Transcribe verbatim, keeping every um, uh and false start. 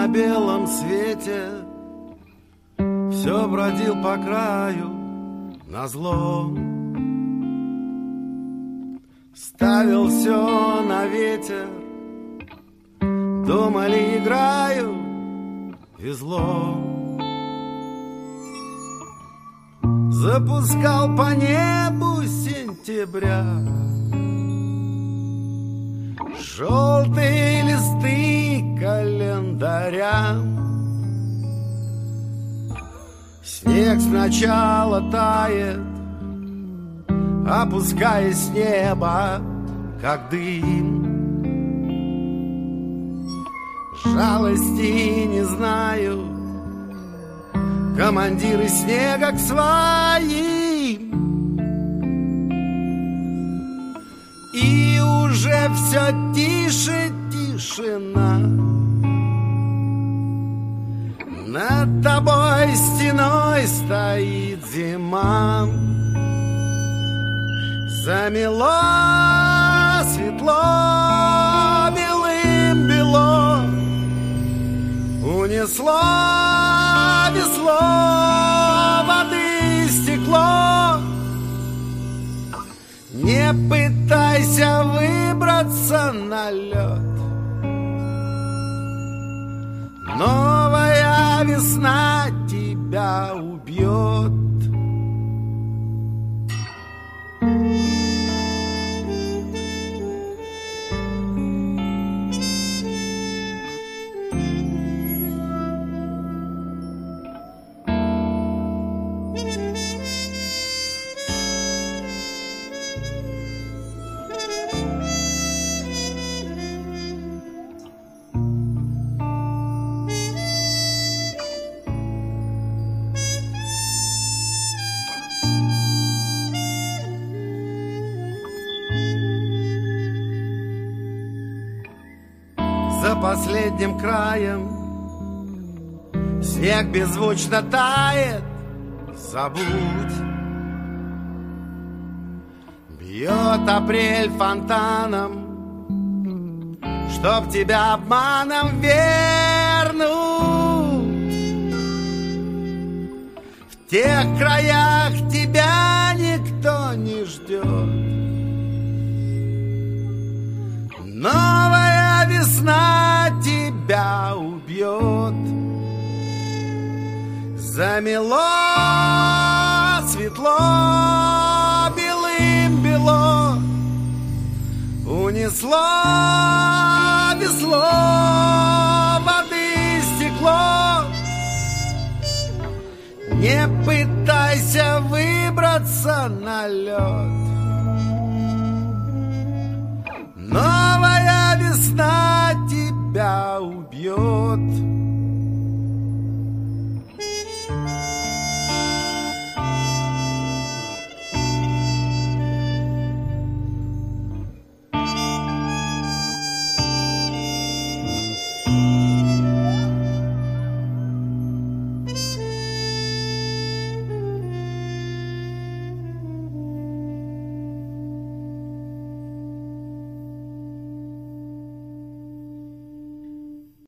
белом свете все бродил по краю назло. Ставил все на ветер, думали, играю, везло. Запускал по небу сентября желтые листы календаря. Снег сначала тает, опускаясь с неба, как дым. Жалости не знают командиры снега к своим. И уже все тише тишина. Над тобой стеной стоит зима. Замело светло, белым бело, унесло весло, воды стекло. Не пытайся выбраться на лед. Новая весна тебя убьет. За последним краем снег беззвучно тает. Забудь. Бьет апрель фонтаном, чтоб тебя обманом вернуть. В тех краях тебя никто не ждет. Новая весна тебя убьет. Замело светло, белым бело, унесло весло, воды стекло. Не пытайся выбраться на лед. Новая весна тебя убьет.